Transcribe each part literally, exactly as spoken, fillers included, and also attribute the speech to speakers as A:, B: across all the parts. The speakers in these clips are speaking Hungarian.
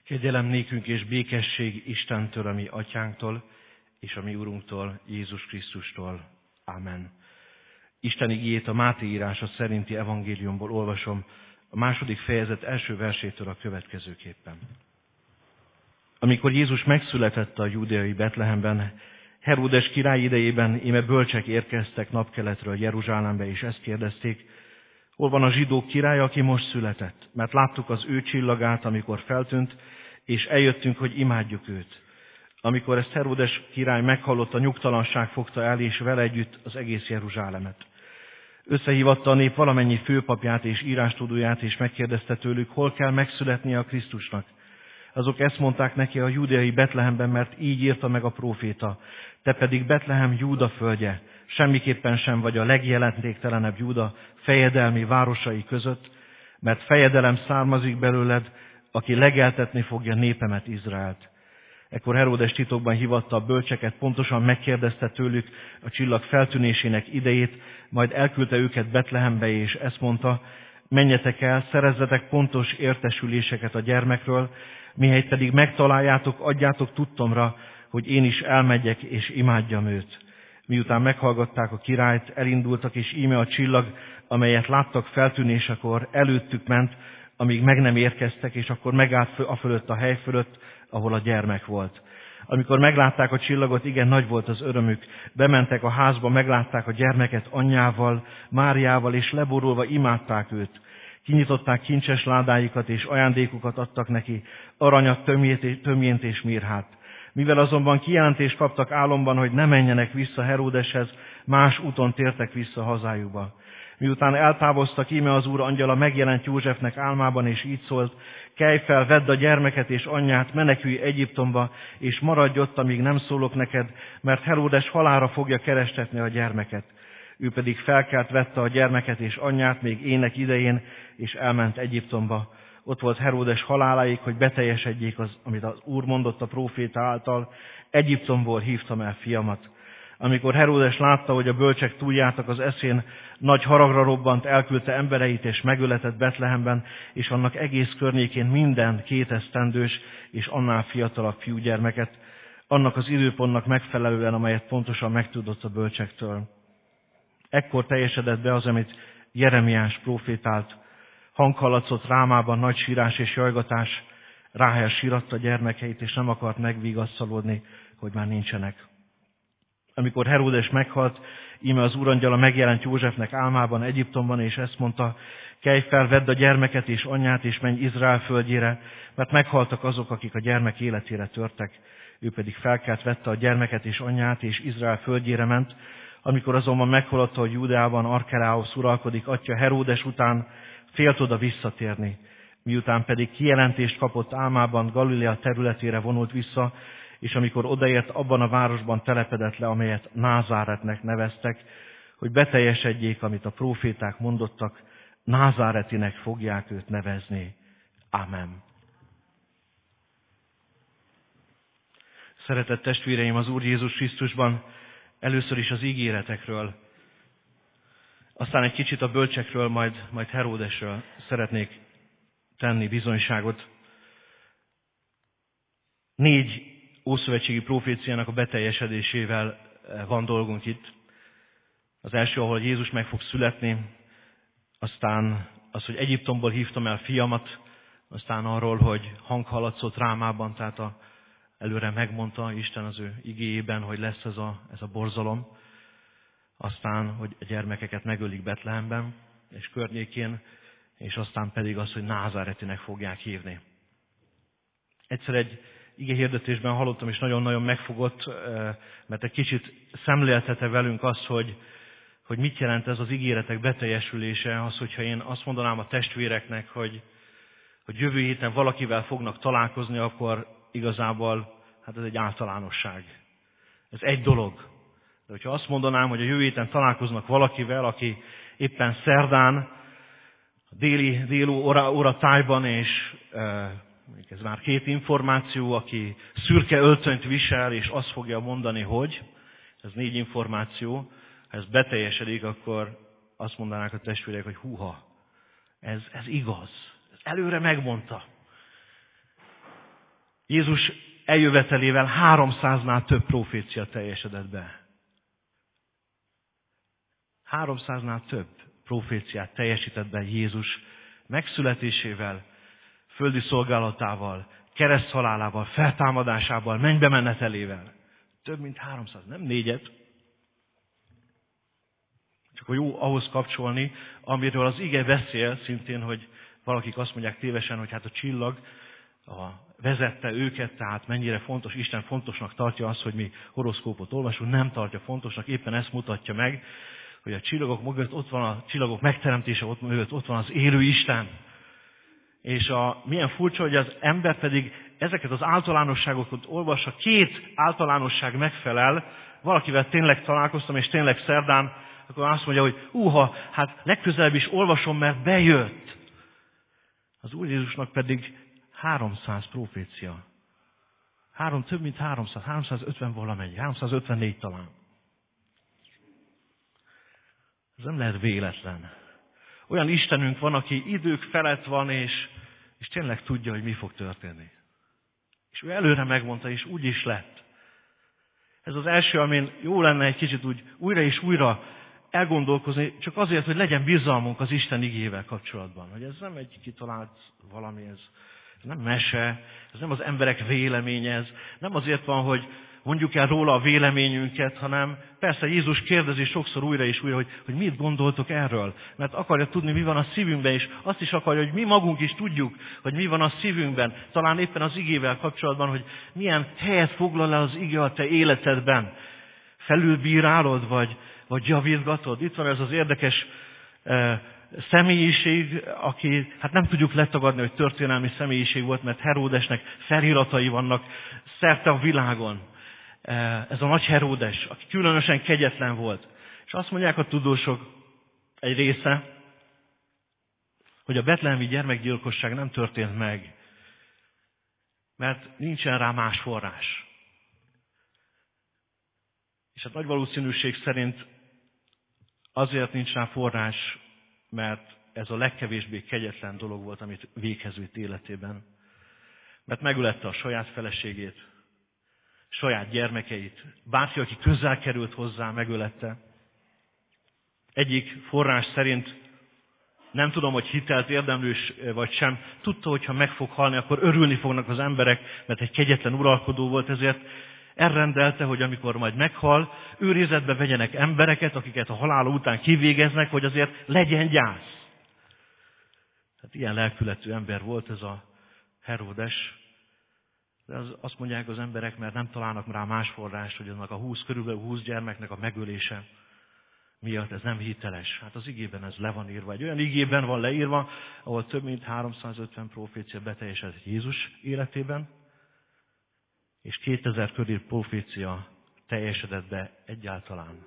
A: Kegyelem nékünk és békesség Istentől, a mi atyánktól, és a mi Urunktól, Jézus Krisztustól. Amen. Isten igéjét a Máté írása szerinti evangéliumból olvasom, a második fejezet első versétől a következőképpen. Amikor Jézus megszületett a júdeai Betlehemben, Heródes király idejében íme bölcsek érkeztek napkeletről Jeruzsálembe, és ezt kérdezték: hol van a zsidók királya, aki most született? Mert láttuk az ő csillagát, amikor feltűnt, és eljöttünk, hogy imádjuk őt. Amikor ezt Heródes király meghallotta, nyugtalanság fogta el, és vele együtt az egész Jeruzsálemet. Összehívatta a nép valamennyi főpapját és írástudóját, és megkérdezte tőlük, hol kell megszületnie a Krisztusnak. Azok ezt mondták neki: a júdeai Betlehemben, mert így írta meg a próféta. Te pedig Betlehem, Júda földje, semmiképpen sem vagy a legjelentéktelenebb Júda fejedelmi városai között, mert fejedelem származik belőled, aki legeltetni fogja népemet, Izraelt. Ekkor Heródes titokban hívatta a bölcseket, pontosan megkérdezte tőlük a csillag feltűnésének idejét, majd elküldte őket Betlehembe, és ezt mondta: menjetek el, szerezzetek pontos értesüléseket a gyermekről, mihelyt pedig megtaláljátok, adjátok tudtomra, hogy én is elmegyek és imádjam őt. Miután meghallgatták a királyt, elindultak, és íme a csillag, amelyet láttak feltűnésekor, előttük ment, amíg meg nem érkeztek, és akkor megállt a fölött a hely fölött, ahol a gyermek volt. Amikor meglátták a csillagot, igen nagy volt az örömük. Bementek a házba, meglátták a gyermeket anyjával, Máriával, és leborulva imádták őt. Kinyitották kincses ládáikat, és ajándékukat adtak neki, aranyat, tömjént és mirhát. Mivel azonban kijelentést kaptak álomban, hogy ne menjenek vissza Heródeshez, más úton tértek vissza hazájukba. Miután eltávoztak, íme az Úr angyala megjelent Józsefnek álmában, és így szólt: kelj fel, vedd a gyermeket és anyját, menekülj Egyiptomba, és maradj ott, amíg nem szólok neked, mert Heródes halálra fogja kerestetni a gyermeket. Ő pedig felkelt, vette a gyermeket és anyját még ének idején, és elment Egyiptomba. Ott volt Heródes haláláig, hogy beteljesedjék az, amit az Úr mondott a próféta által: Egyiptomból hívtam el fiamat. Amikor Heródes látta, hogy a bölcsek túljártak az eszén, nagy haragra robbant, elküldte embereit, és megöletett Betlehemben, és annak egész környékén minden kétesztendős és annál fiatalabb fiúgyermeket, annak az időpontnak megfelelően, amelyet pontosan megtudott a bölcsektől. Ekkor teljesedett be az, amit Jeremiás prófétált: hang hallatszott Rámában, nagy sírás és jajgatás, Ráhel síratta gyermekeit, és nem akart megvigasztalódni, hogy már nincsenek. Amikor Heródes meghalt, íme az úrangyala megjelent Józsefnek álmában Egyiptomban, és ezt mondta: kelj fel, vedd a gyermeket és anyját, és menj Izrael földjére, mert meghaltak azok, akik a gyermek életére törtek. Ő pedig felkelt, vette a gyermeket és anyját, és Izrael földjére ment. Amikor azonban meghallotta, hogy Júdeában Arkeláusz uralkodik atya Heródes után, félt oda visszatérni. Miután pedig kijelentést kapott álmában, Galilea területére vonult vissza, és amikor odaért, abban a városban telepedett le, amelyet Názáretnek neveztek, hogy beteljesedjék, amit a próféták mondottak: Názáretinek fogják őt nevezni. Amen. Szeretett testvéreim az Úr Jézus Krisztusban, először is az ígéretekről, aztán egy kicsit a bölcsekről, majd, majd Heródesről szeretnék tenni bizonyságot. Négy ószövetségi proféciának a beteljesedésével van dolgunk itt. Az első, ahol Jézus meg fog születni, aztán az, hogy Egyiptomból hívtam el fiamat, aztán arról, hogy hang hallatszott Rámában, tehát a, előre megmondta Isten az ő igéjében, hogy lesz ez a, ez a borzalom. Aztán, hogy a gyermekeket megölik Betlehemben és környékén, és aztán pedig az, hogy Názáretinek fogják hívni. Egyszer egy igehirdetésben hallottam, és nagyon-nagyon megfogott, mert egy kicsit szemléltette velünk azt, hogy, hogy mit jelent ez az ígéretek beteljesülése, az, hogyha én azt mondanám a testvéreknek, hogy, hogy jövő héten valakivel fognak találkozni, akkor igazából hát ez egy általánosság. Ez egy dolog. De hogyha azt mondanám, hogy a jövő héten találkoznak valakivel, aki éppen szerdán, a déli, déli óra, óra tájban, és ez már két információ, aki szürke öltönyt visel, és azt fogja mondani, hogy ez négy információ, ha ez beteljesedik, akkor azt mondanák a testvérek, hogy húha, ez, ez igaz. Ez előre megmondta. Jézus eljövetelével háromszáznál több profécia teljesedett be. háromszáznál több proféciát teljesített be Jézus megszületésével, földi szolgálatával, kereszthalálával, feltámadásával, mennybe menetelével. Több mint háromszáz, nem négyet. Csak hogy jó ahhoz kapcsolni, amiről az ige beszél szintén, hogy valakik azt mondják tévesen, hogy hát a csillag a, vezette őket, tehát mennyire fontos, Isten fontosnak tartja azt, hogy mi horoszkópot olvasunk, nem tartja fontosnak, éppen ezt mutatja meg, hogy a csillagok mögött ott van a csillagok megteremtése, ott mögött ott van az élő Isten. És a, milyen furcsa, hogy az ember pedig ezeket az általánosságokat olvassa, két általánosság megfelel, valakivel tényleg találkoztam, és tényleg szerdán, akkor azt mondja, hogy uha, hát legközelebb is olvasom, mert bejött. Az Úr Jézusnak pedig háromszáz profécia. Három, több mint háromszáz, háromszázötven valamennyi, háromszázötvennégy talán. Ez nem lehet véletlen. Olyan Istenünk van, aki idők felett van, és, és tényleg tudja, hogy mi fog történni. És ő előre megmondta, és úgy is lett. Ez az első, amin jó lenne egy kicsit úgy újra és újra elgondolkozni, csak azért, hogy legyen bizalmunk az Isten igével kapcsolatban. Hogy ez nem egy kitalált valami, ez nem mese, ez nem az emberek véleménye, ez nem azért van, hogy mondjuk el róla a véleményünket, hanem persze Jézus kérdezi sokszor újra és újra, hogy, hogy mit gondoltok erről. Mert akarja tudni, mi van a szívünkben, és azt is akarja, hogy mi magunk is tudjuk, hogy mi van a szívünkben. Talán éppen az igével kapcsolatban, hogy milyen helyet foglal el az ige a te életedben. Felülbírálod, vagy, vagy javítgatod. Itt van ez az érdekes e, személyiség, aki, hát nem tudjuk letagadni, hogy történelmi személyiség volt, mert Heródesnek feliratai vannak szerte a világon. Ez a nagy Heródes, aki különösen kegyetlen volt. És azt mondják a tudósok egy része, hogy a betlehemi gyermekgyilkosság nem történt meg, mert nincsen rá más forrás. És hát nagy valószínűség szerint azért nincs rá forrás, mert ez a legkevésbé kegyetlen dolog volt, amit véghez vitt életében. Mert megölette a saját feleségét, saját gyermekeit, bárki, aki közel került hozzá, megölette. Egyik forrás szerint, nem tudom, hogy hitelt érdemlős vagy sem, tudta, hogy ha meg fog halni, akkor örülni fognak az emberek, mert egy kegyetlen uralkodó volt, ezért elrendelte, hogy amikor majd meghal, őrizetbe vegyenek embereket, akiket a halála után kivégeznek, hogy azért legyen gyász. Tehát ilyen lelkületű ember volt ez a Heródes. De az, azt mondják az emberek, mert nem találnak rá más forrást, hogy annak a húsz, körülbelül húsz gyermeknek a megölése miatt ez nem hiteles. Hát az igében ez le van írva. Egy olyan igében van leírva, ahol több mint háromszázötven profécia beteljesedett Jézus életében, és kétezer körül profécia teljesedett be egyáltalán.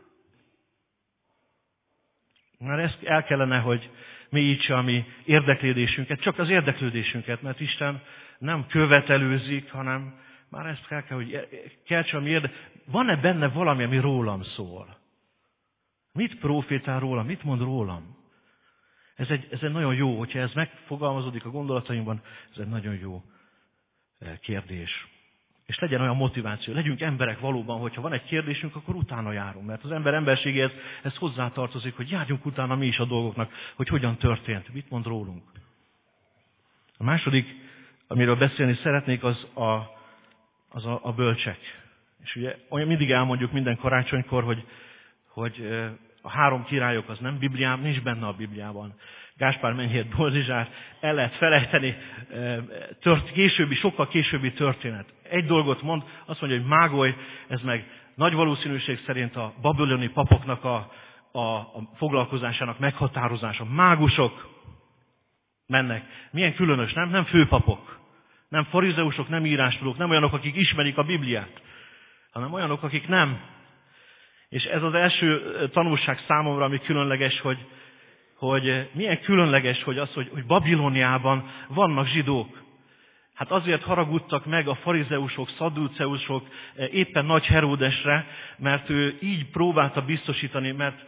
A: Már ezt el kellene, hogy mélyítse a mi érdeklődésünket, csak az érdeklődésünket, mert Isten nem követelőzik, hanem már ezt kell, kell hogy keltse a mi érde... Van-e benne valami, ami rólam szól? Mit profétál rólam? Mit mond rólam? Ez egy, ez egy nagyon jó, hogyha ez megfogalmazódik a gondolatainkban, ez egy nagyon jó kérdés. És legyen olyan motiváció, legyünk emberek valóban, hogyha van egy kérdésünk, akkor utána járunk. Mert az ember emberségéhez ez hozzátartozik, hogy járjunk utána mi is a dolgoknak, hogy hogyan történt, mit mond rólunk. A második, amiről beszélni szeretnék, az a, az a, a bölcsek. És ugye olyan mindig elmondjuk minden karácsonykor, hogy, hogy a három királyok az nem Bibliában, nincs benne a Bibliában. Gáspár Menyhért Boldizsár el lehet felejteni, tört, későbbi, sokkal későbbi történet. Egy dolgot mond, azt mondja, hogy Mágoly, ez meg nagy valószínűség szerint a babiloni papoknak a, a, a foglalkozásának meghatározása. Mágusok mennek. Milyen különös, nem? Nem főpapok, nem farizeusok, nem írástudók, nem olyanok, akik ismerik a Bibliát, hanem olyanok, akik nem. És ez az első tanulság számomra, ami különleges, hogy hogy milyen különleges, hogy az, hogy, hogy Babiloniában vannak zsidók. Hát azért haragudtak meg a farizeusok, szadduceusok éppen nagy Heródesre, mert ő így próbálta biztosítani, mert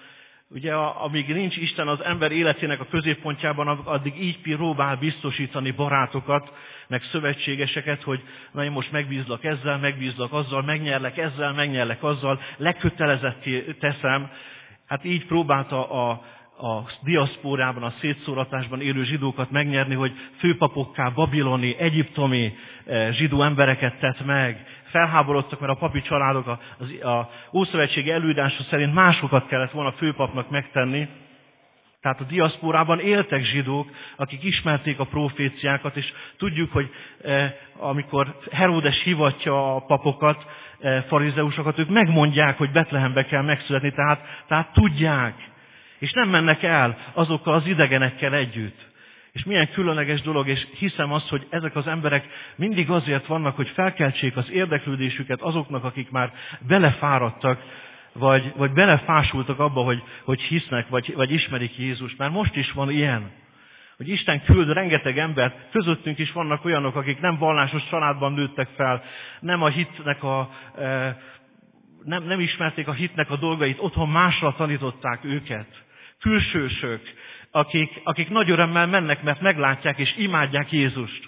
A: ugye amíg nincs Isten az ember életének a középpontjában, addig így próbál biztosítani barátokat, meg szövetségeseket, hogy na én most megbízlak ezzel, megbízlak azzal, megnyerlek ezzel, megnyerlek azzal, lekötelezetté teszem. Hát így próbálta a, a diaszpórában, a szétszóratásban élő zsidókat megnyerni, hogy főpapokká, babiloni, egyiptomi zsidó embereket tett meg. Felháborodtak, mert a papi családok a, a, a Ószövetségi előírása szerint másokat kellett volna főpapnak megtenni. Tehát a diaszpórában éltek zsidók, akik ismerték a proféciákat, és tudjuk, hogy eh, amikor Heródes hivatja a papokat, eh, farizeusokat, ők megmondják, hogy Betlehembe kell megszületni, tehát, tehát tudják. És nem mennek el azokkal az idegenekkel együtt. És milyen különleges dolog, és hiszem azt, hogy ezek az emberek mindig azért vannak, hogy felkeltsék az érdeklődésüket azoknak, akik már belefáradtak, vagy, vagy belefásultak abba, hogy, hogy hisznek, vagy, vagy ismerik Jézust. Mert most is van ilyen, hogy Isten küld rengeteg embert, közöttünk is vannak olyanok, akik nem vallásos családban nőttek fel, nem a hitnek a... E, nem, nem ismerték a hitnek a dolgait, otthon másra tanították őket. Külsősök, akik, akik nagy örömmel mennek, mert meglátják és imádják Jézust.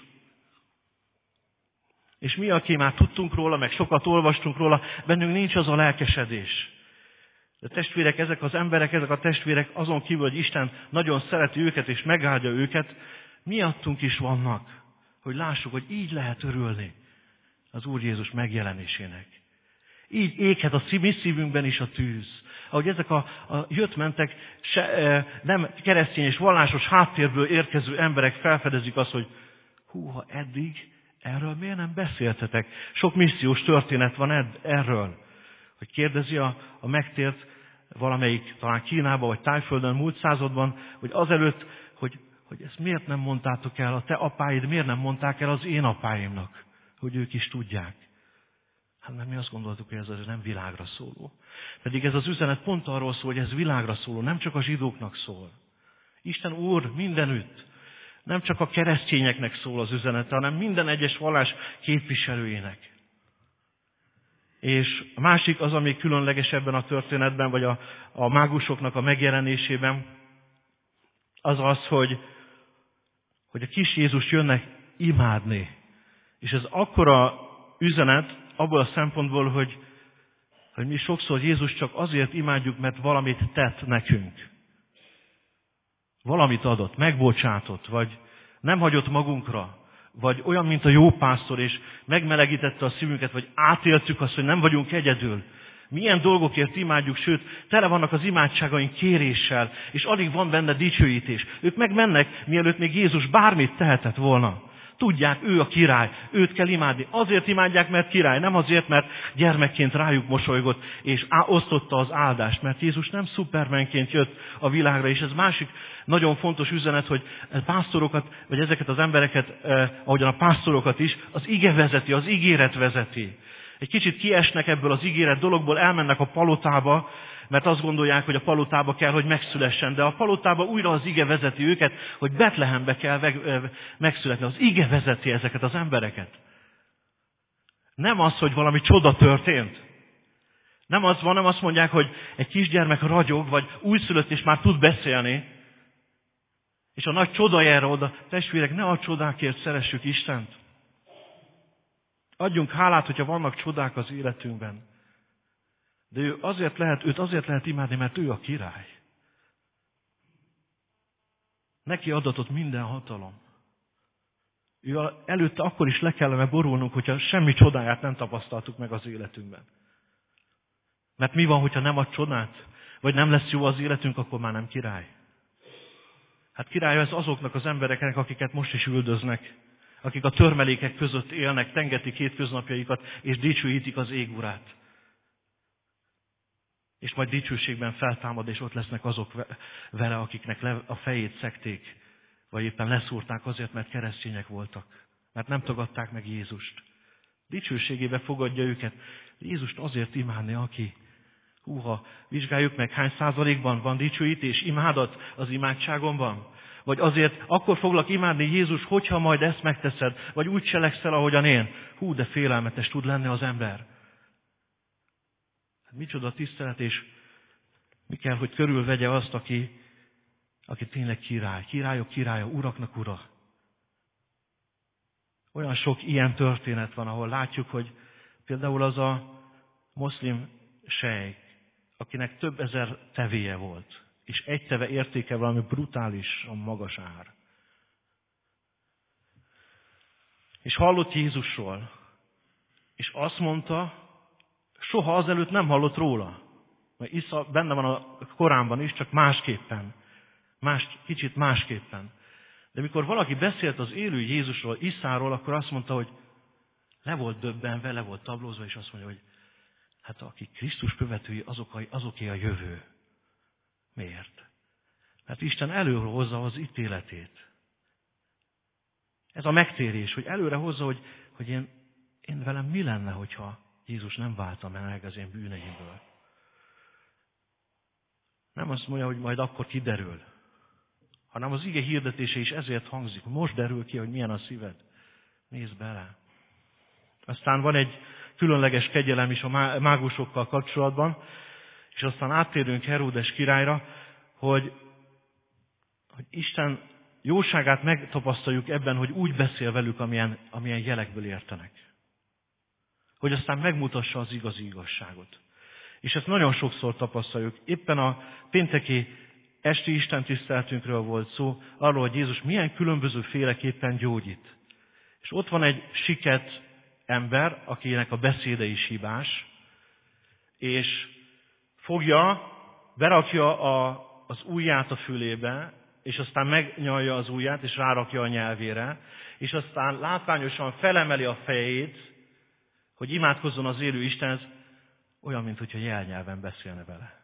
A: És mi, aki már tudtunk róla, meg sokat olvastunk róla, bennünk nincs az a lelkesedés. De testvérek, ezek az emberek, ezek a testvérek azon kívül, hogy Isten nagyon szereti őket és megáldja őket, miattunk is vannak, hogy lássuk, hogy így lehet örülni az Úr Jézus megjelenésének. Így éghet a mi szívünkben is a tűz. Ahogy ezek a, a jött-mentek se, e, nem keresztény és vallásos háttérből érkező emberek felfedezik azt, hogy húha, eddig erről miért nem beszéltetek? Sok missziós történet van ed, erről. Hogy kérdezi a, a megtért valamelyik, talán Kínában vagy Tájföldön múlt században, hogy azelőtt, hogy, hogy ezt miért nem mondtátok el, a te apáid miért nem mondták el az én apáimnak, hogy ők is tudják. Hát mert mi azt gondoltuk, hogy ez az nem világra szóló. Pedig ez az üzenet pont arról szól, hogy ez világra szóló, nem csak a zsidóknak szól. Isten Úr mindenütt. Nem csak a keresztényeknek szól az üzenete, hanem minden egyes vallás képviselőjének. És a másik az, ami különleges ebben a történetben, vagy a, a mágusoknak a megjelenésében, az az, hogy, hogy a kis Jézus jönnek imádni. És ez akkora üzenet abból a szempontból, hogy, hogy mi sokszor Jézus csak azért imádjuk, mert valamit tett nekünk. Valamit adott, megbocsátott, vagy nem hagyott magunkra, vagy olyan, mint a jó pásztor, és megmelegítette a szívünket, vagy átéltük azt, hogy nem vagyunk egyedül. Milyen dolgokért imádjuk, sőt, tele vannak az imádságaink kéréssel, és alig van benne dicsőítés. Ők megmennek, mielőtt még Jézus bármit tehetett volna. Tudják, ő a király, őt kell imádni. Azért imádják, mert király, nem azért, mert gyermekként rájuk mosolygott, és osztotta az áldást, mert Jézus nem szupermenként jött a világra, és ez másik nagyon fontos üzenet, hogy a pásztorokat, vagy ezeket az embereket, eh, ahogyan a pásztorokat is, az ige vezeti, az ígéret vezeti. Egy kicsit kiesnek ebből az ígéret dologból, elmennek a palotába, mert azt gondolják, hogy a palotába kell, hogy megszülessen. De a palotába újra az ige vezeti őket, hogy Betlehembe kell megszületni. Az ige vezeti ezeket az embereket. Nem az, hogy valami csoda történt. Nem az van, nem azt mondják, hogy egy kisgyermek ragyog, vagy újszülött és már tud beszélni. És a nagy csoda erre oda. Testvérek, ne a csodákért szeressük Istent. Adjunk hálát, hogyha vannak csodák az életünkben. De ő azért lehet, őt azért lehet imádni, mert ő a király. Neki adatott minden hatalom. Ő előtte akkor is le kellene borulnunk, hogyha semmi csodáját nem tapasztaltuk meg az életünkben. Mert mi van, hogyha nem ad csodát? Vagy nem lesz jó az életünk, akkor már nem király. Hát király ez azoknak az embereknek, akiket most is üldöznek. Akik a törmelékek között élnek, tengetik hétköznapjaikat, és dicsőítik az ég urát. És majd dicsőségben feltámad, és ott lesznek azok vele, akiknek a fejét szekték, vagy éppen leszúrták azért, mert keresztények voltak. Mert nem tagadták meg Jézust. Dicsőségébe fogadja őket. Jézust azért imádni, aki, húha, vizsgáljuk meg, hány százalékban van dicsőítés, imádat az imádságomban? Vagy azért akkor foglak imádni Jézus, hogyha majd ezt megteszed, vagy úgy cselekszel, ahogyan én. Hú, de félelmetes tud lenni az ember. Micsoda tisztelet, és Mi kell, hogy körülvegye azt, aki, aki tényleg király, királyok királya, uraknak ura. Olyan sok ilyen történet van, ahol látjuk, hogy például az a moszlim sejk, akinek több ezer tevéje volt, és egy teve értéke valami brutálisan magas ár. És hallott Jézusról, és azt mondta, soha azelőtt nem hallott róla. Mert Isza benne van a Koránban is, csak másképpen. Más, kicsit másképpen. De mikor valaki beszélt az élő Jézusról, Iszáról, akkor azt mondta, hogy le volt döbbenve, le volt tablózva, és azt mondja, hogy hát akik Krisztus követői, azok, azoké a jövő. Miért? Mert Isten előre hozza az ítéletét. Ez a megtérés, hogy előre hozza, hogy, hogy én, én velem mi lenne, hogyha Jézus nem válta meg az én bűneimből. Nem azt mondja, hogy majd akkor kiderül, hanem az ige hirdetése is ezért hangzik. Most derül ki, hogy milyen a szíved. Nézd bele. Aztán van egy különleges kegyelem is a mágusokkal kapcsolatban, és aztán áttérünk Heródes királyra, hogy, hogy Isten jóságát megtapasztaljuk ebben, hogy úgy beszél velük, amilyen, amilyen jelekből értenek. Hogy aztán megmutassa az igazi igazságot. És ezt nagyon sokszor tapasztaljuk. Éppen a pénteki esti istentiszteletünkről volt szó, arról, hogy Jézus milyen különböző féleképpen gyógyít. És ott van egy siket ember, akinek a beszéde is hibás, és fogja, berakja a, az ujját a fülébe, és aztán megnyalja az ujját, és rárakja a nyelvére, és aztán látványosan felemeli a fejét, hogy imádkozzon az élő Istenhez, olyan, mintha jelnyelven beszélne vele.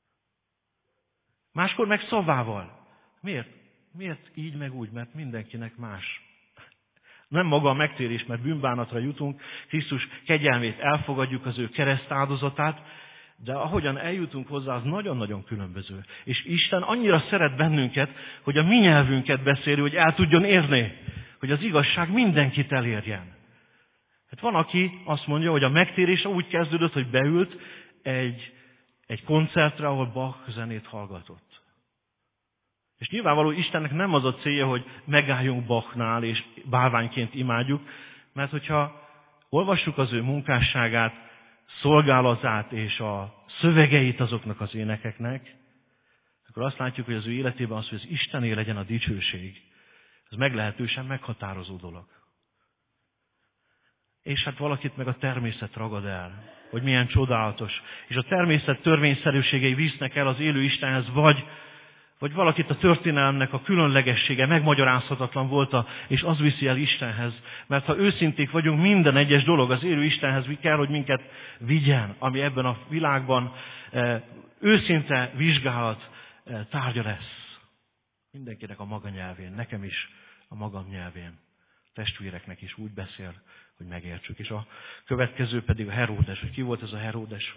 A: Máskor meg szavával. Miért? Miért így meg úgy? Mert mindenkinek más. Nem maga a megtérés, mert bűnbánatra jutunk, Krisztus kegyelmét elfogadjuk, az ő keresztáldozatát, de ahogyan eljutunk hozzá, az nagyon-nagyon különböző. És Isten annyira szeret bennünket, hogy a mi nyelvünket beszéli, hogy el tudjon érni, hogy az igazság mindenkit elérjen. Hát van, aki azt mondja, hogy a megtérése úgy kezdődött, hogy beült egy, egy koncertre, ahol Bach zenét hallgatott. És nyilvánvaló Istennek nem az a célja, hogy megálljunk Bachnál, és bálványként imádjuk, mert hogyha olvassuk az ő munkásságát, szolgálatát és a szövegeit azoknak az énekeknek, akkor azt látjuk, hogy az ő életében az, hogy az Istené legyen a dicsőség. Ez meglehetősen meghatározó dolog. És hát valakit meg a természet ragad el, hogy milyen csodálatos. És a természet törvényszerűségei visznek el az élő Istenhez, vagy, vagy valakit a történelemnek a különlegessége megmagyarázhatatlan volt, és az viszi el Istenhez. Mert ha őszinték vagyunk, minden egyes dolog az élő Istenhez kell, hogy minket vigyen, ami ebben a világban e, őszinte vizsgálat e, tárgya lesz. Mindenkinek a maga nyelvén, nekem is a magam nyelvén. Testvéreknek is úgy beszél, hogy megértsük. És a következő pedig a Heródes. Hogy ki volt ez a Heródes?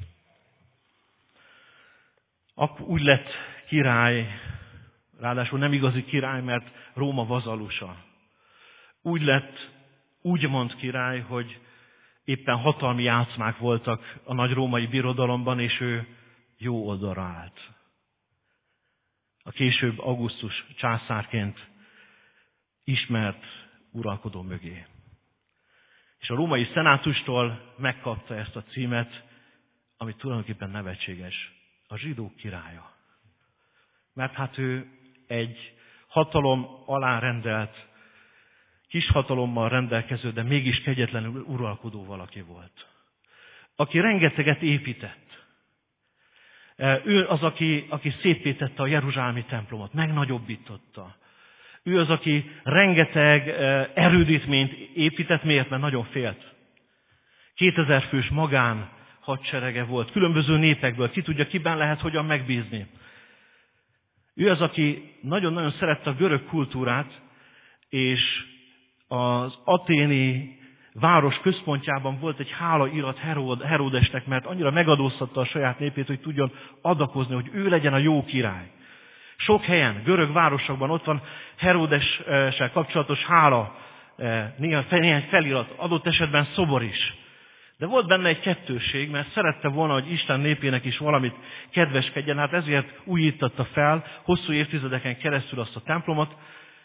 A: Akkor úgy lett király, ráadásul nem igazi király, mert Róma vazalusa. Úgy lett, úgymond király, hogy éppen hatalmi játszmák voltak a nagy római birodalomban, és ő jó oldalra állt. A később Augustus császárként ismert uralkodó mögé. És a római szenátustól megkapta ezt a címet, ami tulajdonképpen nevetséges. A zsidók királya. Mert hát ő egy hatalom alá rendelt, kis hatalommal rendelkező, de mégis kegyetlenül uralkodó valaki volt. Aki rengeteget épített. Ő az, aki, aki szépítette a jeruzsálemi templomot, megnagyobbította. Ő az, aki rengeteg erődítményt épített, miért? Mert nagyon félt. kétezer fős magán hadserege volt, különböző népekből, ki tudja, kiben lehet hogyan megbízni. Ő az, aki nagyon-nagyon szerette a görög kultúrát, és az athéni város központjában volt egy hálairat Heródesnek, mert annyira megadóztatta a saját népét, hogy tudjon adakozni, hogy ő legyen a jó király. Sok helyen, görög városokban ott van Heródessel kapcsolatos hála, néhány felirat, adott esetben szobor is. De volt benne egy kettősség, mert szerette volna, hogy Isten népének is valamit kedveskedjen, hát ezért újította fel hosszú évtizedeken keresztül azt a templomot,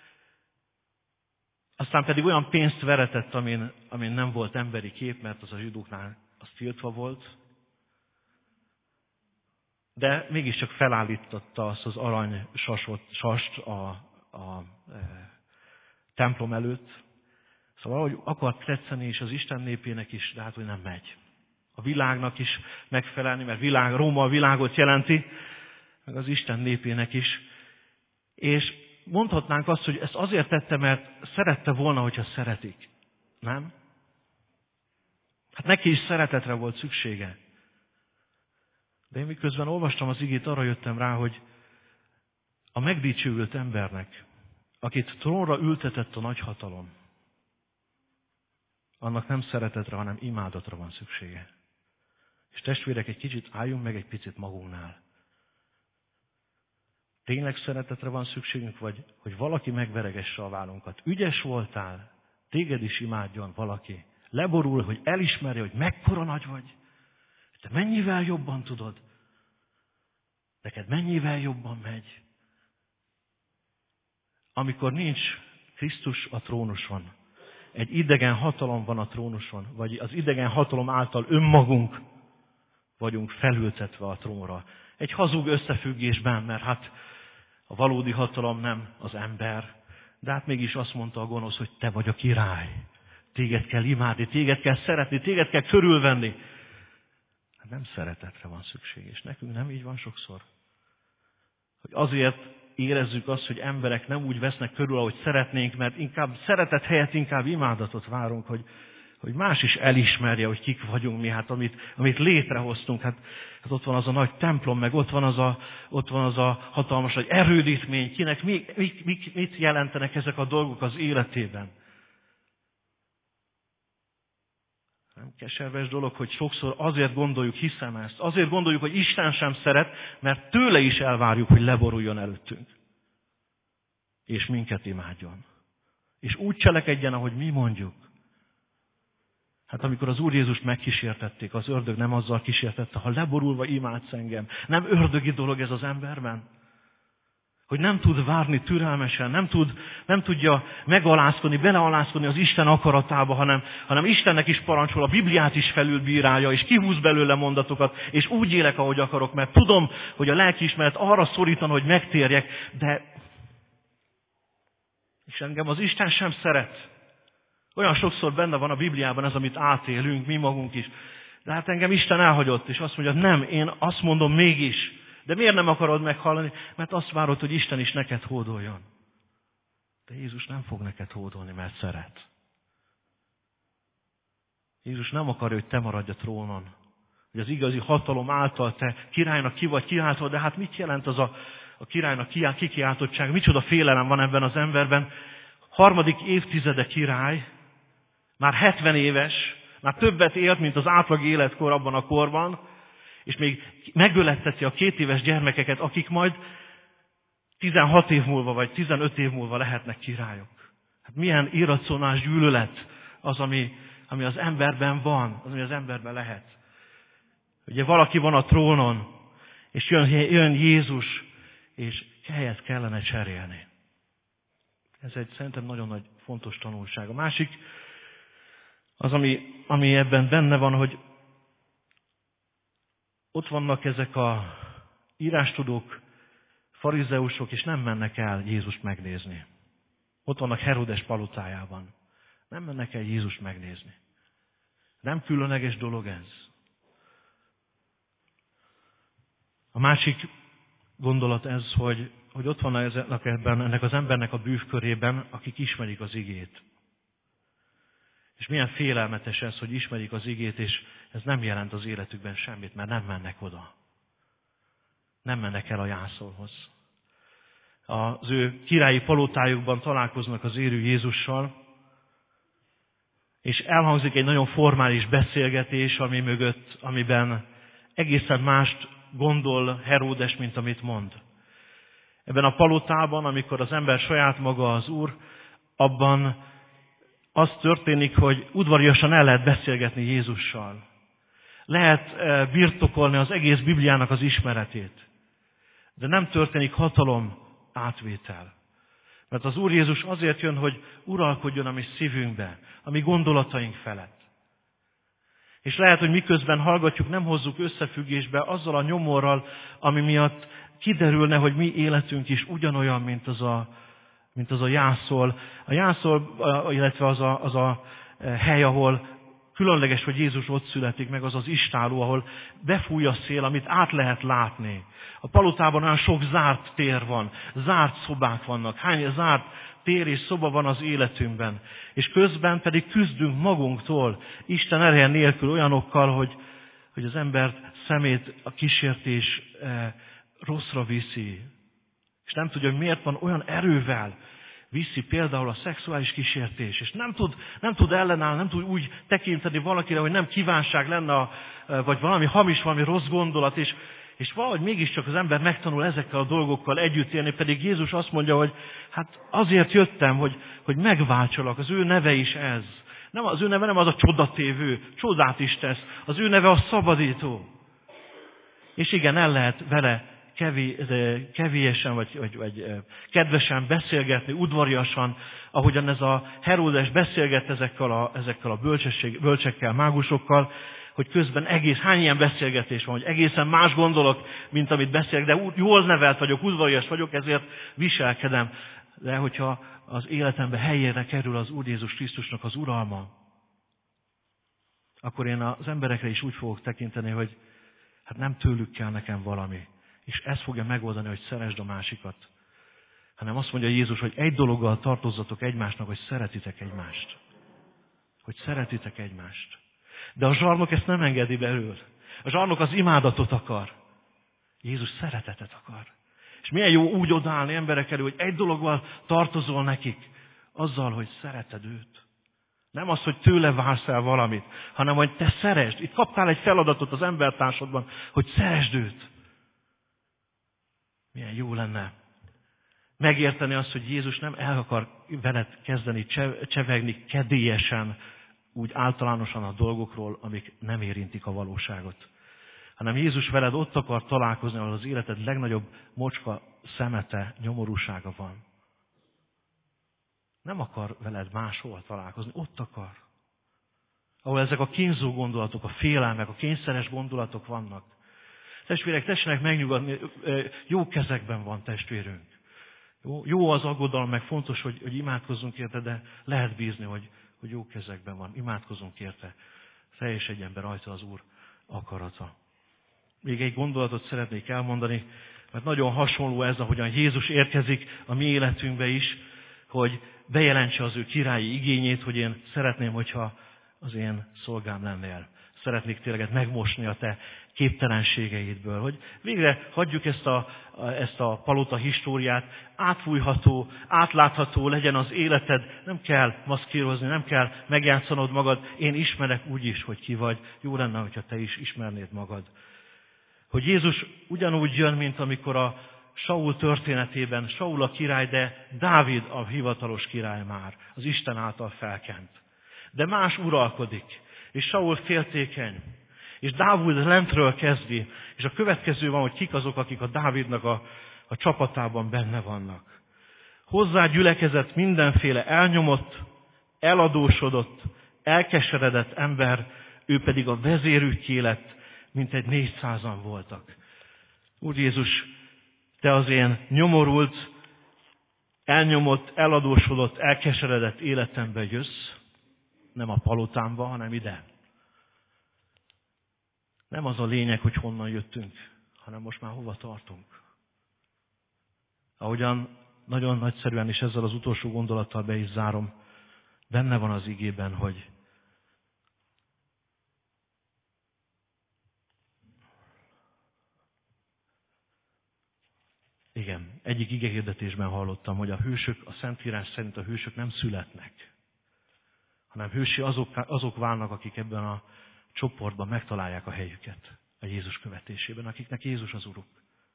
A: aztán pedig olyan pénzt veretett, amin, amin nem volt emberi kép, mert az a zsidóknál az tiltva volt, de mégiscsak felállította azt az arany sasot, sast a, a e, templom előtt. Szóval ahogy akart tetszeni, és az Isten népének is, de hát hogy nem megy. A világnak is megfelelni, mert világ, Róma a világot jelenti, meg az Isten népének is. És mondhatnánk azt, hogy ezt azért tette, mert szerette volna, hogyha szeretik. Nem? Hát neki is szeretetre volt szüksége. De én miközben olvastam az igét, arra jöttem rá, hogy a megdicsőült embernek, akit trónra ültetett a nagyhatalom, annak nem szeretetre, hanem imádatra van szüksége. És testvérek, egy kicsit álljunk meg egy picit magunknál. Tényleg szeretetre van szükségünk, vagy hogy valaki megveregesse a vállunkat. Ügyes voltál, téged is imádjon valaki. Leborul, hogy elismerje, hogy mekkora nagy vagy. Te mennyivel jobban tudod. Neked mennyivel jobban megy. Amikor nincs Krisztus a trónuson, egy idegen hatalom van a trónuson, vagy az idegen hatalom által önmagunk vagyunk felültetve a trónra. Egy hazug összefüggésben, mert hát a valódi hatalom nem az ember, de hát mégis azt mondta a gonosz, hogy te vagy a király. Téged kell imádni, téged kell szeretni, téged kell körülvenni. Hát nem szeretetre van szükség, és nekünk nem így van sokszor. Hogy azért érezzük azt, hogy emberek nem úgy vesznek körül, ahogy szeretnénk, mert inkább szeretet helyett inkább imádatot várunk, hogy, hogy más is elismerje, hogy kik vagyunk mi, hát amit, amit létrehoztunk. Hát, hát ott van az a nagy templom, meg ott van az a, ott van az a hatalmas nagy erődítmény, kinek mi, mi, mi, mit jelentenek ezek a dolgok az életében. Nem keserves dolog, hogy sokszor azért gondoljuk, hiszem ezt, azért gondoljuk, hogy Isten sem szeret, mert tőle is elvárjuk, hogy leboruljon előttünk. És minket imádjon. És úgy cselekedjen, ahogy mi mondjuk. Hát amikor az Úr Jézust megkísértették, az ördög nem azzal kísértette, ha leborulva imádsz engem. Nem ördögi dolog ez az emberben? Hogy nem tud várni türelmesen, nem, tud, nem tudja megalázkodni, belealázkodni az Isten akaratába, hanem, hanem Istennek is parancsol, a Bibliát is felülbírálja, és kihúz belőle mondatokat, és úgy élek, ahogy akarok, mert tudom, hogy a lelkiismeret arra szorítana, hogy megtérjek, de és engem az Isten sem szeret. Olyan sokszor benne van a Bibliában ez, amit átélünk, mi magunk is. De hát engem Isten elhagyott, és azt mondja, nem, én azt mondom mégis. De miért nem akarod meghallani? Mert azt várod, hogy Isten is neked hódoljon. De Jézus nem fog neked hódolni, mert szeret. Jézus nem akarja, hogy te maradj a trónon. Hogy az igazi hatalom által te királynak ki vagy kiáltva, de hát mit jelent az a, a királynak kikiáltottság? Micsoda félelem van ebben az emberben? Harmadik évtizede király, már hetven éves, már többet élt, mint az átlag életkor abban a korban, és még megöletteti a két éves gyermekeket, akik majd tizenhat év múlva, vagy tizenöt év múlva lehetnek királyok. Hát milyen irracionális gyűlölet az, ami, ami az emberben van, az, ami az emberben lehet. Ugye valaki van a trónon, és jön, jön Jézus, és helyet kellene cserélni. Ez egy szerintem nagyon nagy fontos tanulság. A másik, az, ami, ami ebben benne van, hogy ott vannak ezek a írástudók, farizeusok, és nem mennek el Jézust megnézni. Ott vannak Herodes palotájában. Nem mennek el Jézust megnézni. Nem különleges dolog ez. A másik gondolat ez, hogy, hogy ott vannak ebben, ennek az embernek a bűvkörében, akik ismerik az igét. És milyen félelmetes ez, hogy ismerik az igét, és ez nem jelent az életükben semmit, mert nem mennek oda. Nem mennek el a jászolhoz. Az ő királyi palotájukban találkoznak az élő Jézussal, és elhangzik egy nagyon formális beszélgetés, ami mögött, amiben egészen mást gondol Heródes, mint amit mond. Ebben a palotában, amikor az ember saját maga az úr, abban az történik, hogy udvariasan el lehet beszélgetni Jézussal. Lehet birtokolni az egész Bibliának az ismeretét. De nem történik hatalom átvétel. Mert az Úr Jézus azért jön, hogy uralkodjon a mi szívünkbe, a mi gondolataink felett. És lehet, hogy miközben hallgatjuk, nem hozzuk összefüggésbe azzal a nyomorral, ami miatt kiderülne, hogy mi életünk is ugyanolyan, mint az a, mint az a jászol. A jászol, illetve az a, az a hely, ahol különleges, hogy Jézus ott születik, meg az az istálló, ahol befúj a szél, amit át lehet látni. A palotában olyan sok zárt tér van, zárt szobák vannak. Hány zárt tér és szoba van az életünkben. És közben pedig küzdünk magunktól, Isten ereje nélkül olyanokkal, hogy, hogy az ember szemét a kísértés eh, rosszra viszi. És nem tudja, hogy miért van olyan erővel viszi például a szexuális kísértés, és nem tud, nem tud ellenállni, nem tud úgy tekinteni valakire, hogy nem kívánság lenne, a, vagy valami hamis, valami rossz gondolat, és, és valahogy mégiscsak az ember megtanul ezekkel a dolgokkal együtt élni, pedig Jézus azt mondja, hogy hát azért jöttem, hogy, hogy megváltsalak, az ő neve is ez. Nem, az ő neve nem az a csodatévő, csodát is tesz, az ő neve a szabadító. És igen, el lehet vele kevélyesen, vagy, vagy, vagy kedvesen beszélgetni, udvariasan, ahogyan ez a Heródes beszélgett ezekkel a, ezekkel a bölcsekkel, mágusokkal, hogy közben egész, hány ilyen beszélgetés van, hogy egészen más gondolok, mint amit beszélek, de jól nevelt vagyok, udvarias vagyok, ezért viselkedem. De hogyha az életembe helyére kerül az Úr Jézus Krisztusnak az uralma, akkor én az emberekre is úgy fogok tekinteni, hogy hát nem tőlük kell nekem valami. És ez fogja megoldani, hogy szeresd a másikat. Hanem azt mondja Jézus, hogy egy dologgal tartozzatok egymásnak, hogy szeretitek egymást. Hogy szeretitek egymást. De a zsarnok ezt nem engedi belül. A zsarnok az imádatot akar. Jézus szeretetet akar. És milyen jó úgy odaállni emberek elő, hogy egy dologgal tartozol nekik. Azzal, hogy szereted őt. Nem az, hogy tőle vársz el valamit, hanem hogy te szeresd. Itt kaptál egy feladatot az embertársadban, hogy szeresd őt. Milyen jó lenne megérteni azt, hogy Jézus nem el akar veled kezdeni csevegni kedélyesen, úgy általánosan a dolgokról, amik nem érintik a valóságot. Hanem Jézus veled ott akar találkozni, ahol az életed legnagyobb mocska szemete, nyomorúsága van. Nem akar veled máshol találkozni, ott akar. Ahol ezek a kínzó gondolatok, a félelmek, a kényszeres gondolatok vannak. Testvérek, tessenek megnyugodni, jó kezekben van testvérünk. Jó, jó az aggodalom, meg fontos, hogy, hogy imádkozzunk érte, de lehet bízni, hogy, hogy jó kezekben van. Imádkozzunk érte. Teljesedjen be rajta az Úr akarata. Még egy gondolatot szeretnék elmondani, mert nagyon hasonló ez, ahogyan Jézus érkezik a mi életünkbe is, hogy bejelentse az ő királyi igényét, hogy én szeretném, hogyha az én szolgám lennél. Szeretnék tényleg megmosni a te képtelenségeidből, hogy végre hagyjuk ezt a, ezt a palota históriát, átfújható, átlátható legyen az életed, nem kell maszkírozni, nem kell megjátszanod magad, én ismerek úgy is, hogy ki vagy, jó lenne, hogyha te is ismernéd magad. Hogy Jézus ugyanúgy jön, mint amikor a Saul történetében, Saul a király, de Dávid a hivatalos király már, az Isten által felkent. De más uralkodik, és Saul féltékeny. És Dávid lentről kezdi, és a következő van, hogy kik azok, akik a Dávidnak a, a csapatában benne vannak. Hozzá gyülekezett mindenféle elnyomott, eladósodott, elkeseredett ember, ő pedig a vezérükké lett, mint egy négyszázan voltak. Úr Jézus, te az én nyomorult, elnyomott, eladósodott, elkeseredett életembe jössz, nem a palotámba, hanem ide. Nem az a lényeg, hogy honnan jöttünk, hanem most már hova tartunk. Ahogyan nagyon nagyszerűen, és ezzel az utolsó gondolattal be is zárom, benne van az igében, hogy igen, egyik igehirdetésben hallottam, hogy a hősök, a Szentírás szerint a hősök nem születnek, hanem hősi azok, azok válnak, akik ebben a csoportban megtalálják a helyüket a Jézus követésében, akiknek Jézus az Uruk.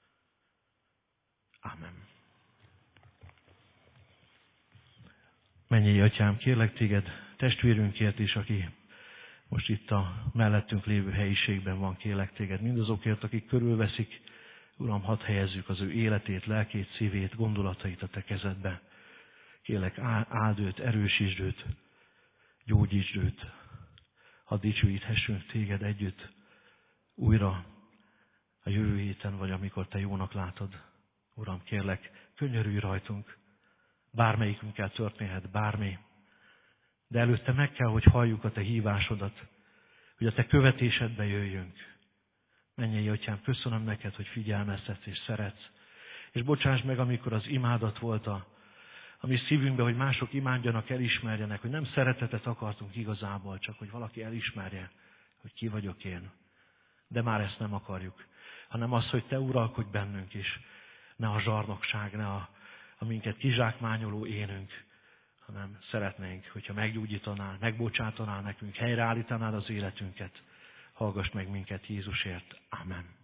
A: Ámen. Mennyei Atyám, kérlek téged, testvérünkért is, aki most itt a mellettünk lévő helyiségben van, kérlek téged, mindazokért, akik körülveszik, Uram, hadd helyezzük az ő életét, lelkét, szívét, gondolatait a te kezedbe. Kérlek, áld őt, erősítsd őt, gyógyítsd őt, hadd dicsőíthessünk téged együtt újra a jövő héten, vagy amikor te jónak látod. Uram, kérlek, könyörülj rajtunk, bármelyikünkkel történhet bármi, de előtte meg kell, hogy halljuk a te hívásodat, hogy a te követésedbe jöjjünk. Mennyei Atyám, köszönöm neked, hogy figyelmeztetsz és szeretsz, és bocsáss meg, amikor az imádat volt a, a mi szívünkben, hogy mások imádjanak, elismerjenek, hogy nem szeretetet akartunk igazából, csak hogy valaki elismerje, hogy ki vagyok én. De már ezt nem akarjuk, hanem az, hogy te uralkodj bennünk is, ne a zsarnokság, ne a, a minket kizsákmányoló énünk, hanem szeretnénk, hogyha meggyógyítanál, megbocsátanál nekünk, helyreállítanál az életünket. Hallgass meg minket Jézusért. Amen.